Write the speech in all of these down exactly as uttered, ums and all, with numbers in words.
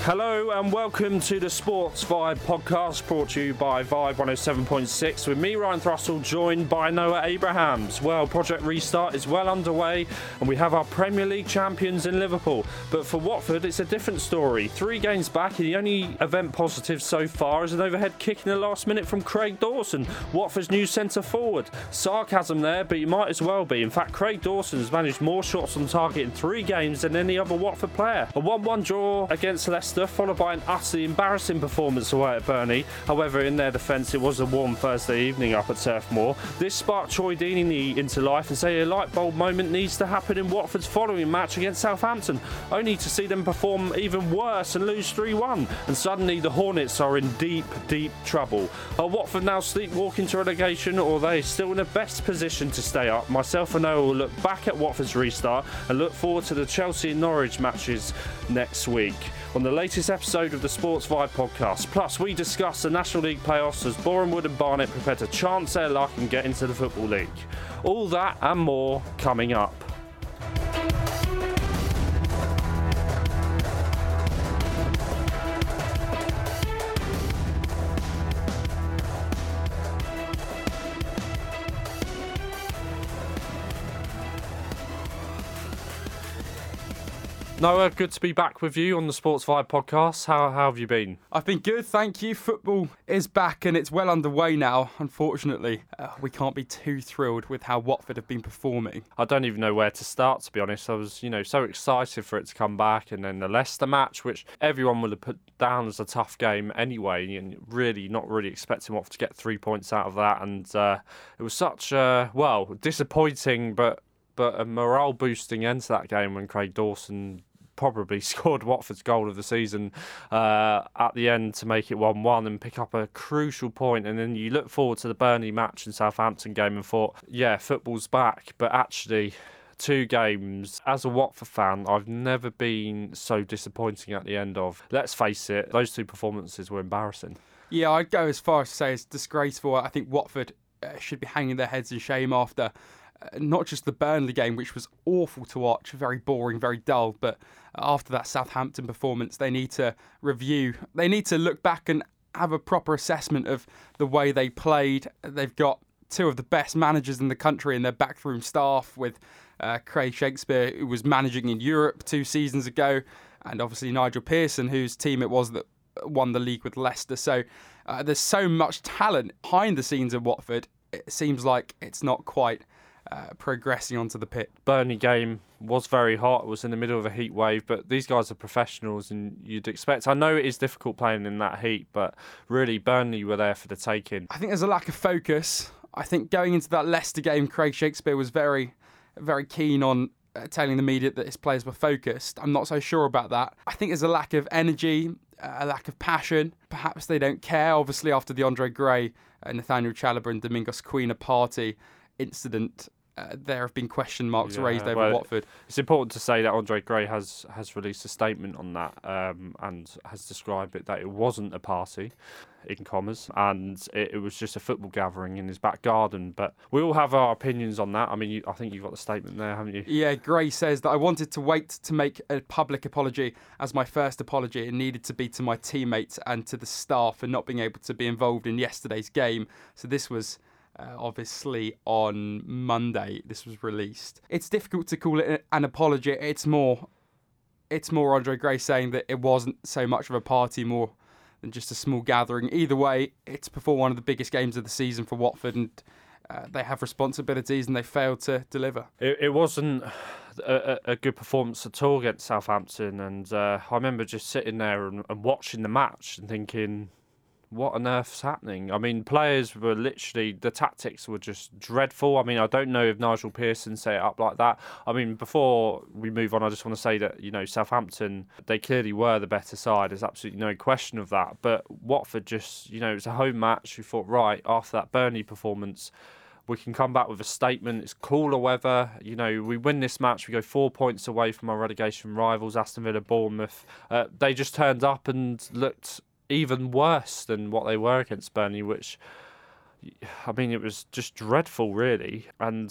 Hello and welcome to the Sports Vibe podcast, brought to you by Vibe one oh seven point six with me, Ryan Thrussell, joined by Noah Abrahams. Well, Project Restart is well underway and we have our Premier League champions in Liverpool. But for Watford, it's a different story. Three games back and the only event positive so far is an overhead kick in the last minute from Craig Dawson, Watford's new centre forward. Sarcasm there, but you might as well be. In fact, Craig Dawson has managed more shots on target in three games than any other Watford player. A one one draw against Leicester, followed by an utterly embarrassing performance away at Burnley. However, in their defence, it was a warm Thursday evening up at Turf Moor. This sparked Troy Deeney into life and say a light bulb moment needs to happen in Watford's following match against Southampton, only to see them perform even worse and lose three one. And suddenly the Hornets are in deep, deep trouble. Are Watford now sleepwalking to relegation, or are they still in the best position to stay up? Myself and Noah will look back at Watford's restart and look forward to the Chelsea and Norwich matches next week on the latest episode of the Sports Vibe podcast. Plus, we discuss the National League playoffs as Bournemouth and Barnet prepare to chance their luck and get into the Football League. All that and more coming up. Noah, good to be back with you on the Sports Vibe podcast. How, how have you been? I've been good, thank you. Football is back and it's well underway now. Unfortunately, uh, we can't be too thrilled with how Watford have been performing. I don't even know where to start, to be honest. I was, you know, so excited for it to come back, and then the Leicester match, which everyone would have put down as a tough game anyway, and really not really expecting Watford to get three points out of that. And uh, it was such a, well, disappointing, but but a morale-boosting end to that game when Craig Dawson probably scored Watford's goal of the season uh, at the end to make it one one and pick up a crucial point. And then you look forward to the Burnley match and Southampton game and thought, yeah, football's back. But actually, two games, as a Watford fan, I've never been so disappointing at the end of. Let's face it, those two performances were embarrassing. Yeah, I'd go as far as to say it's disgraceful. I think Watford uh, should be hanging their heads in shame after Uh, not just the Burnley game, which was awful to watch, very boring, very dull, but after that Southampton performance, they need to review. They need to look back and have a proper assessment of the way they played. They've got two of the best managers in the country in their backroom staff, with uh, Craig Shakespeare, who was managing in Europe two seasons ago, and obviously Nigel Pearson, whose team it was that won the league with Leicester. So uh, there's so much talent behind the scenes at Watford. It seems like it's not quite Uh, progressing onto the pit. Burnley game was very hot. It was in the middle of a heat wave, but these guys are professionals and you'd expect. I know it is difficult playing in that heat, but really Burnley were there for the taking. I think there's a lack of focus. I think going into that Leicester game, Craig Shakespeare was very, very keen on uh, telling the media that his players were focused. I'm not so sure about that. I think there's a lack of energy, uh, a lack of passion. Perhaps they don't care. Obviously, after the Andre Gray, uh, Nathaniel Chalobah and Domingos Quina party incident, Uh, there have been question marks yeah, raised over well, Watford. It's important to say that Andre Gray has, has released a statement on that um, and has described it that it wasn't a party, in commas, and it, it was just a football gathering in his back garden. But we all have our opinions on that. I mean, you, I think you've got the statement there, haven't you? Yeah, Gray says that I wanted to wait to make a public apology as my first apology. It needed to be to my teammates and to the staff for not being able to be involved in yesterday's game. So this was Uh, obviously on Monday this was released. It's difficult to call it an apology. It's more it's more Andre Gray saying that it wasn't so much of a party, more than just a small gathering. Either way, it's before one of the biggest games of the season for Watford, and uh, they have responsibilities and they failed to deliver. It, it wasn't a, a good performance at all against Southampton, and uh, I remember just sitting there and, and watching the match and thinking, what on earth's happening? I mean, players were literally, the tactics were just dreadful. I mean, I don't know if Nigel Pearson set it up like that. I mean, before we move on, I just want to say that, you know, Southampton, they clearly were the better side. There's absolutely no question of that. But Watford just, you know, it was a home match. We thought, right, after that Burnley performance, we can come back with a statement. It's cooler weather. You know, we win this match, we go four points away from our relegation rivals, Aston Villa, Bournemouth. Uh, they just turned up and looked even worse than what they were against Burnley, which, I mean, it was just dreadful, really. And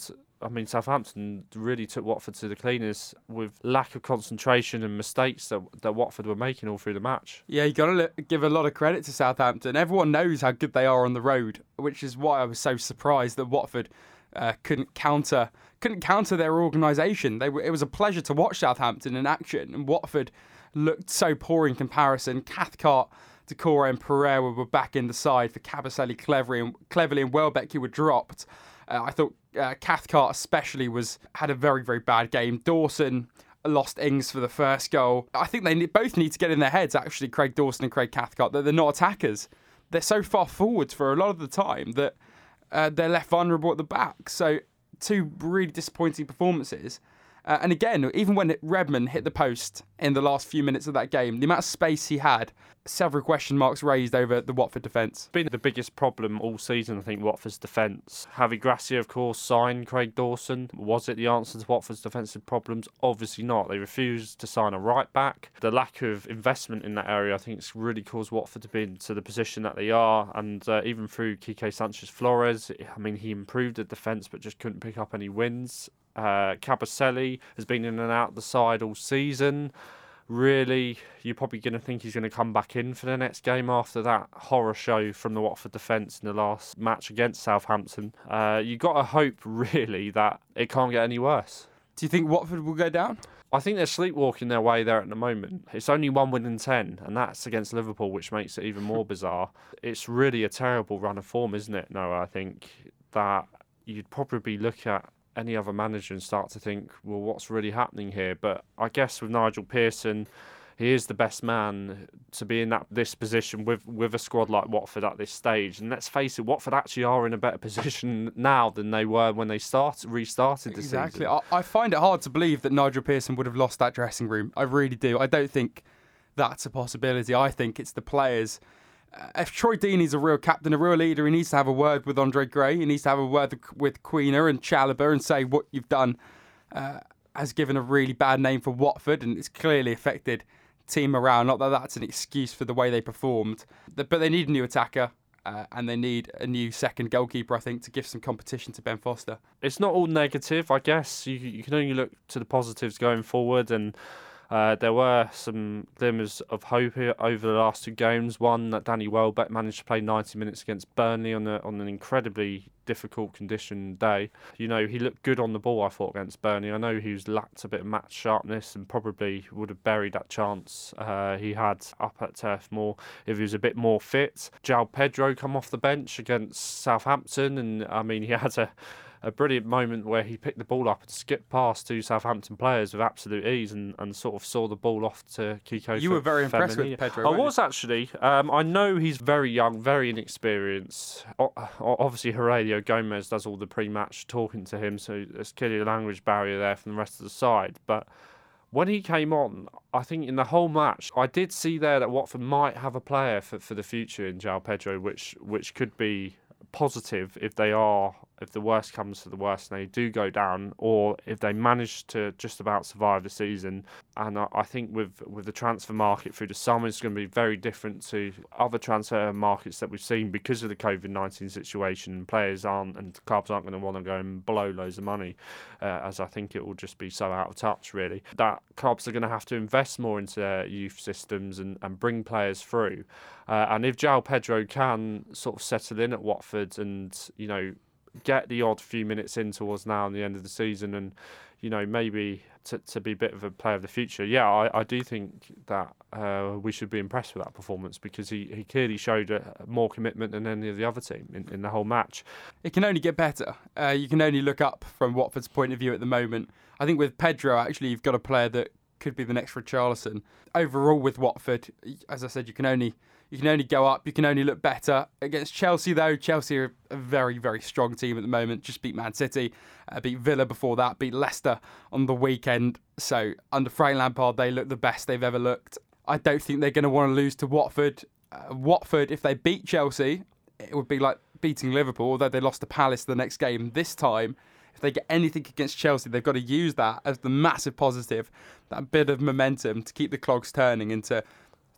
I mean, Southampton really took Watford to the cleaners with lack of concentration and mistakes that, that Watford were making all through the match. Yeah, you got to give a lot of credit to Southampton. Everyone knows how good they are on the road, which is why I was so surprised that Watford uh, couldn't counter couldn't counter their organisation. They were, it was a pleasure to watch Southampton in action, and Watford looked so poor in comparison. Cathcart, Decore and Pereira were back in the side for Kabasele, Cleverly and, Cleverly and Welbeck, who were dropped. Uh, I thought uh, Cathcart especially was had a very, very bad game. Dawson lost Ings for the first goal. I think they need, both need to get in their heads, actually, Craig Dawson and Craig Cathcart, that they're not attackers. They're so far forwards for a lot of the time that uh, they're left vulnerable at the back. So two really disappointing performances. Uh, and again, even when Redmond hit the post in the last few minutes of that game, the amount of space he had, several question marks raised over the Watford defence. Been the biggest problem all season, I think, Watford's defence. Javi Gracia, of course, signed Craig Dawson. Was it the answer to Watford's defensive problems? Obviously not. They refused to sign a right back. The lack of investment in that area, I think, has really caused Watford to be into the position that they are. And uh, even through Quique Sanchez-Flores, I mean, he improved the defence but just couldn't pick up any wins. Uh, Kabasele has been in and out of the side all season. Really, you're probably going to think he's going to come back in for the next game after that horror show from the Watford defence in the last match against Southampton. Uh, you've got to hope, really, that it can't get any worse. Do you think Watford will go down? I think they're sleepwalking their way there at the moment. It's only one win in ten, and that's against Liverpool, which makes it even more bizarre. It's really a terrible run of form, isn't it, Noah? I think that you'd probably look at any other manager and start to think, well, what's really happening here? But I guess with Nigel Pearson, he is the best man to be in that this position with, with a squad like Watford at this stage. And let's face it, Watford actually are in a better position now than they were when they started restarted the exactly. season. I, I find it hard to believe that Nigel Pearson would have lost that dressing room. I really do. I don't think that's a possibility. I think it's the players. Uh, if Troy Deeney's a real captain, a real leader, he needs to have a word with Andre Gray. He needs to have a word with Queener and Chalobah and say what you've done uh, has given a really bad name for Watford, and it's clearly affected team morale. Not that that's an excuse for the way they performed, but they need a new attacker. Uh, and they need a new second goalkeeper, I think, to give some competition to Ben Foster. It's not all negative, I guess. You, you can only look to the positives going forward, and Uh, there were some glimmers of hope here over the last two games. One, that Danny Welbeck managed to play ninety minutes against Burnley on, a, on an incredibly difficult condition day. You know, he looked good on the ball, I thought, against Burnley. I know he was lacked a bit of match sharpness and probably would have buried that chance uh, he had up at Turf Moor if he was a bit more fit. João Pedro come off the bench against Southampton, and I mean, he had a a brilliant moment where he picked the ball up and skipped past two Southampton players with absolute ease and, and sort of saw the ball off to Kiko. You were very impressed with Pedro. I was actually. Um, I know he's very young, very inexperienced. O- obviously, Aurelio Gomez does all the pre-match talking to him, so there's clearly a language barrier there from the rest of the side. But when he came on, I think in the whole match, I did see there that Watford might have a player for, for the future in João Pedro, which which could be positive if they are, if the worst comes to the worst and they do go down, or if they manage to just about survive the season. And I, I think with with the transfer market through the summer, it's going to be very different to other transfer markets that we've seen because of the COVID nineteen situation. Players aren't, and clubs aren't going to want to go and blow loads of money, uh, as I think it will just be so out of touch, really. That clubs are going to have to invest more into their youth systems and, and bring players through. Uh, and if João Pedro can sort of settle in at Watford and, you know, get the odd few minutes in towards now and the end of the season and, you know, maybe to, to be a bit of a player of the future, yeah, I, I do think that uh, we should be impressed with that performance because he, he clearly showed a, more commitment than any of the other team in, in the whole match. It can only get better. Uh, you can only look up from Watford's point of view at the moment. I think with Pedro, actually, you've got a player that could be the next Richarlison. Overall with Watford, as I said, you can only... You can only go up. You can only look better. Against Chelsea, though, Chelsea are a very, very strong team at the moment. Just beat Man City, uh, beat Villa before that, beat Leicester on the weekend. So under Frank Lampard, they look the best they've ever looked. I don't think they're going to want to lose to Watford. Uh, Watford, if they beat Chelsea, it would be like beating Liverpool, although they lost to Palace the next game. This time, if they get anything against Chelsea, they've got to use that as the massive positive, that bit of momentum to keep the clogs turning and to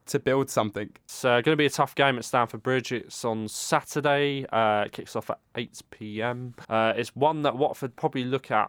to build something. It's uh, going to be a tough game at Stamford Bridge. It's on Saturday. Uh, it kicks off at eight p.m. Uh, it's one that Watford probably look at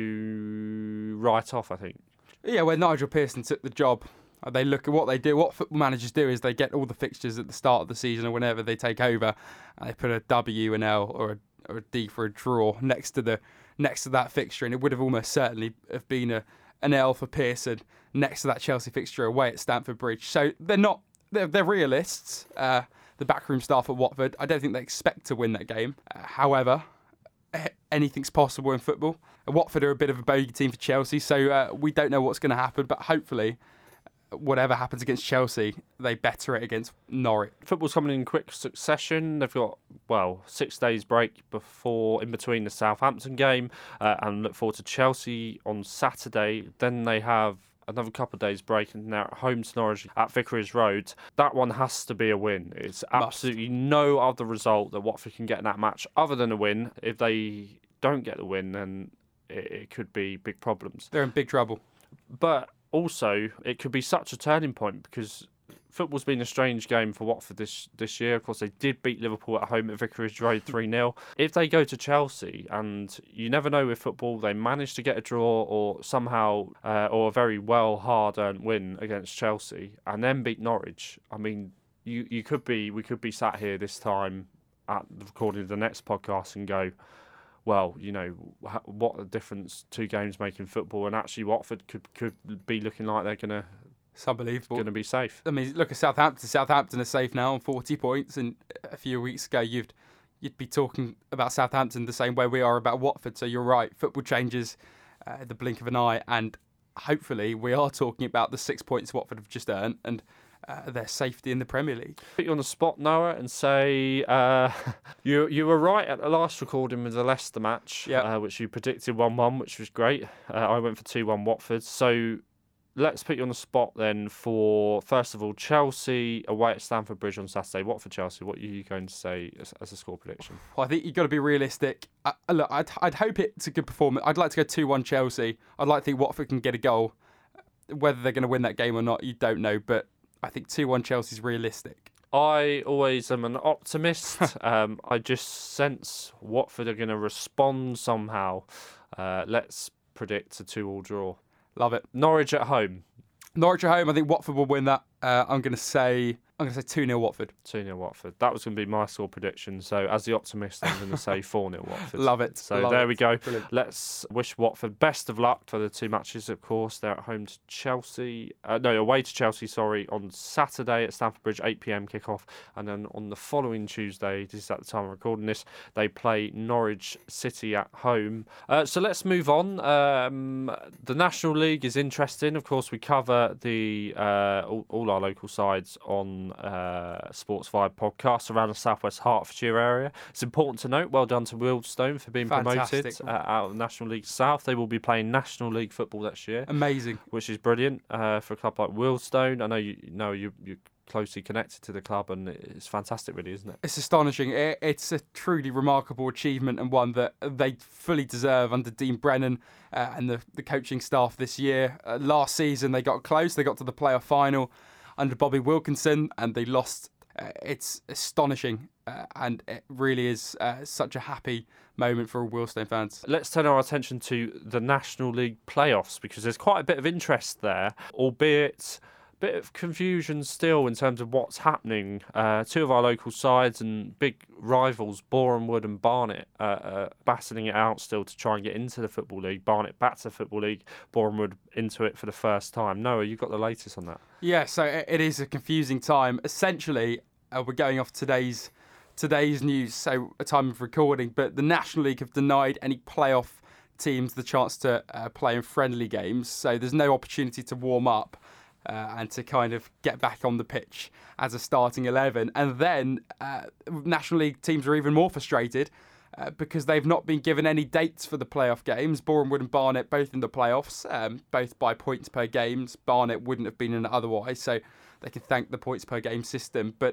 to write off, I think. Yeah, when Nigel Pearson took the job, they look at what they do. What football managers do is they get all the fixtures at the start of the season or whenever they take over, and they put a W, an L, or a, or a D for a draw next to the next to that fixture, and it would have almost certainly have been a an L for Pearson next to that Chelsea fixture away at Stamford Bridge. So they're not they're, they're realists. Uh, the backroom staff at Watford, I don't think they expect to win that game. Uh, however, anything's possible in football. Watford are a bit of a bogey team for Chelsea, so uh, we don't know what's going to happen, but hopefully whatever happens against Chelsea, they better it against Norwich. Football's coming in quick succession. They've got, well, six days break before, in between the Southampton game, uh, and look forward to Chelsea on Saturday. Then they have another couple of days break, and they're at home to Norwich at Vicarage Road. That one has to be a win. It's absolutely Must. no other result that Watford can get in that match other than a win. If they don't get the win, then it, it could be big problems. They're in big trouble. But also, it could be such a turning point because football's been a strange game for Watford this this year. Of course, they did beat Liverpool at home at Vicarage Road three nil. If they go to Chelsea, and you never know with football, they manage to get a draw or somehow, uh, or a very well hard-earned win against Chelsea, and then beat Norwich, I mean, you, you could be we could be sat here this time at the recording of the next podcast and go, well, you know, what a difference two games make in football, and actually Watford could, could be looking like they're going to It's unbelievable. Going to be safe. I mean, look at Southampton. Southampton are safe now on forty points, and a few weeks ago you'd you'd be talking about Southampton the same way we are about Watford. So you're right, football changes uh, at the blink of an eye, and hopefully we are talking about the six points Watford have just earned and Uh, their safety in the Premier League. Put you on the spot, Noah, and say uh, you you were right at the last recording with the Leicester match, yep. uh, which you predicted one one, which was great. Uh, I went for two one Watford. So let's put you on the spot then for, first of all, Chelsea away at Stamford Bridge on Saturday. Watford-Chelsea, what are you going to say as, as a score prediction? Well, I think you've got to be realistic. I, look, I'd, I'd hope it's a good performance. I'd like to go two one Chelsea. I'd like to think Watford can get a goal. Whether they're going to win that game or not, you don't know, but I think two one Chelsea's realistic. I always am an optimist. um, I just sense Watford are going to respond somehow. Uh, let's predict a two-all draw. Love it. Norwich at home. Norwich at home. I think Watford will win that. Uh, I'm going to say I'm going to say two nil Watford. two nil Watford. That was going to be my score prediction. So as the optimist, I'm going to say four nil Watford. Love it. So Love there it. we go. Brilliant. Let's wish Watford best of luck for the two matches, of course. They're at home to Chelsea. Uh, no, away to Chelsea, sorry, on Saturday at Stamford Bridge, eight p.m. kickoff. And then on the following Tuesday, this is at the time of recording this, they play Norwich City at home. Uh, so let's move on. Um, the National League is interesting. Of course, we cover the uh, all, all our local sides on uh, Sports Vibe podcast around the southwest Hertfordshire area. It's important to note, well done to Wealdstone for being Fantastic. promoted uh, out of National League South. They will be playing National League football next year. Amazing. Which is brilliant uh, for a club like Wealdstone. I know you, you know you, you're closely connected to the club, and it's fantastic, really, isn't it? It's astonishing. It, it's a truly remarkable achievement, and one that they fully deserve under Dean Brennan uh, and the, the coaching staff this year. Uh, last season they got close. They got to the playoff final under Bobby Wilkinson, and they lost. Uh, it's astonishing, uh, and it really is uh, such a happy moment for all Wealdstone fans. Let's turn our attention to the National League playoffs, because there's quite a bit of interest there, albeit a bit of confusion still in terms of what's happening. Uh, two of our local sides and big rivals, Borehamwood and Barnet, uh, uh, battling it out still to try and get into the Football League. Barnet back to the Football League, Borehamwood into it for the first time. Noah, you've got the latest on that. Yeah, so it is a confusing time. Essentially, uh, we're going off today's today's news, so a time of recording, but the National League have denied any playoff teams the chance to uh, play in friendly games, so there's no opportunity to warm up uh, and to kind of get back on the pitch as a starting eleven. And then uh, National League teams are even more frustrated uh, because they've not been given any dates for the playoff games. Borehamwood and Barnet both in the playoffs, um, both by points per games. Barnet wouldn't have been in it otherwise, so they can thank the points per game system. But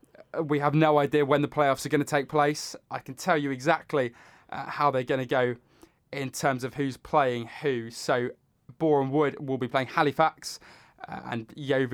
we have no idea when the playoffs are going to take place. I can tell you exactly uh, how they're going to go in terms of who's playing who. So Borehamwood will be playing Halifax uh, and Yeovil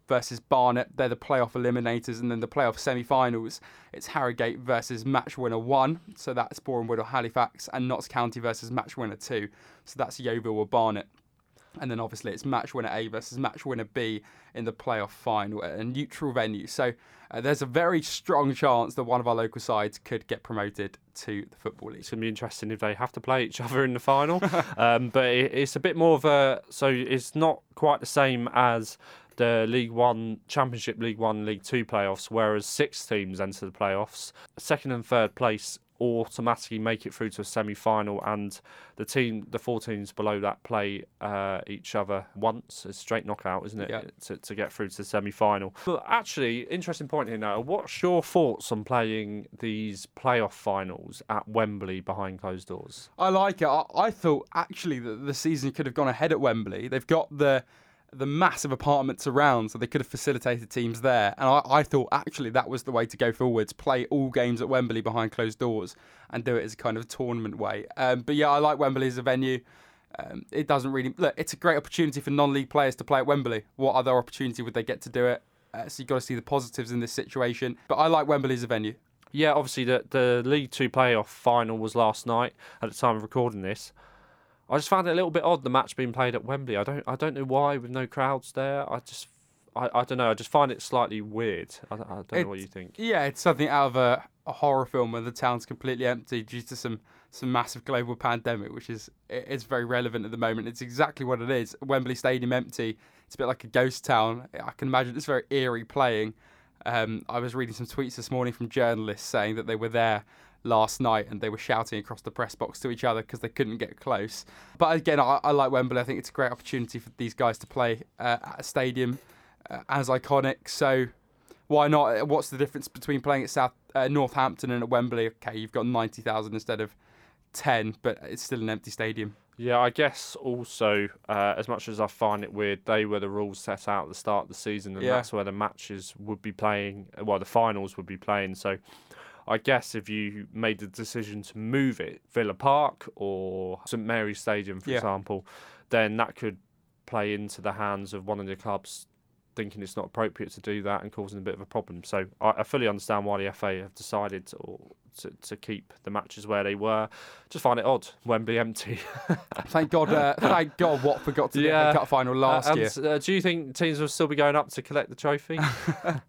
versus Barnet. They're the playoff eliminators, and then the playoff semi-finals, it's Harrogate versus match winner one. So that's Boreham Wood or Halifax, and Notts County versus match winner two. So that's Yeovil or Barnet. And then obviously it's match winner A versus match winner B in the playoff final at a neutral venue. So uh, there's a very strong chance that one of our local sides could get promoted to the Football League. It's going to be interesting if they have to play each other in the final. um, but it, it's a bit more of a... So it's not quite the same as the League One, Championship League One, League Two playoffs, whereas six teams enter the playoffs. Second and third place automatically make it through to a semi-final, and the team, the four teams below that, play uh, each other once. It's straight knockout, isn't it, yeah. to, to get through to the semi-final. But actually, interesting point here now. What's your thoughts on playing these playoff finals at Wembley behind closed doors? I like it. I, I thought actually that the season could have gone ahead at Wembley. They've got the the massive apartments around, so they could have facilitated teams there. And I, I thought actually that was the way to go forwards, play all games at Wembley behind closed doors and do it as a kind of tournament way. Um, but yeah, I like Wembley as a venue. Um, it doesn't really... Look, it's a great opportunity for non-league players to play at Wembley. What other opportunity would they get to do it? Uh, so you've got to see the positives in this situation. But I like Wembley as a venue. Yeah, obviously the, the League Two playoff final was last night at the time of recording this. I just found it a little bit odd, the match being played at Wembley. I don't I don't know why, with no crowds there. I just, I, I don't know, I just find it slightly weird. I, I don't it's, know what you think. Yeah, it's something out of a, a horror film where the town's completely empty due to some, some massive global pandemic, which is it's very relevant at the moment. It's exactly what it is. Wembley Stadium empty. It's a bit like a ghost town. I can imagine it's very eerie playing. Um, I was reading some tweets this morning from journalists saying that they were there last night and they were shouting across the press box to each other because they couldn't get close. But again, I, I like Wembley. I think it's a great opportunity for these guys to play uh, at a stadium uh, as iconic. So why not? What's the difference between playing at South uh, Northampton and at Wembley? Okay, you've got ninety thousand instead of ten, but it's still an empty stadium. Yeah, I guess also, uh, as much as I find it weird, they were the rules set out at the start of the season, and yeah. that's where the matches would be playing, well, the finals would be playing. So I guess if you made the decision to move it, Villa Park or St Mary's Stadium, for yeah. example, then that could play into the hands of one of the clubs thinking it's not appropriate to do that and causing a bit of a problem. So I, I fully understand why the F A have decided to, or, to to keep the matches where they were. Just find it odd, Wembley empty. Thank God, uh, thank God Watford got to the yeah. F A Cup final last uh, year. And, uh, do you think teams will still be going up to collect the trophy? uh,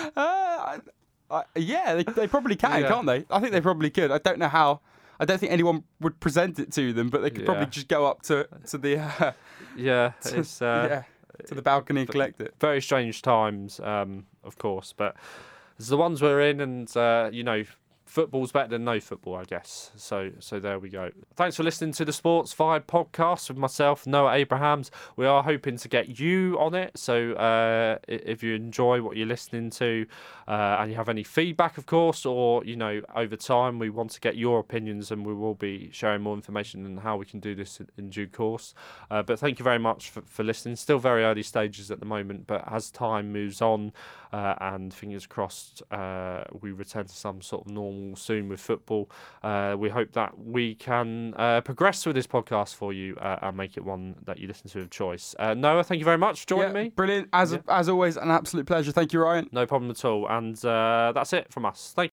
I, I, yeah, they, they probably can, yeah. can't they? I think they probably could. I don't know how. I don't think anyone would present it to them, but they could yeah. probably just go up to to the uh, yeah, to, it's uh, yeah, to the balcony and collect it. Very strange times, um, of course, but it's the ones we're in, and uh, you know, football's better than no football, I guess. So, so there we go. Thanks for listening to the Sports Vibe podcast with myself, Noah Abrahams. We are hoping to get you on it. So, uh, if you enjoy what you're listening to, uh, and you have any feedback, of course, or you know, over time, we want to get your opinions, and we will be sharing more information on how we can do this in, in due course. Uh, but thank you very much for, for listening. Still very early stages at the moment, but as time moves on, uh, and fingers crossed, uh, we return to some sort of normal soon with football. Uh, we hope that we can uh, progress with this podcast for you uh, and make it one that you listen to of choice. Uh, Noah, thank you very much for joining yeah, me. Brilliant. As yeah. as always, an absolute pleasure. Thank you, Ryan. No problem at all. And uh, that's it from us. Thank you.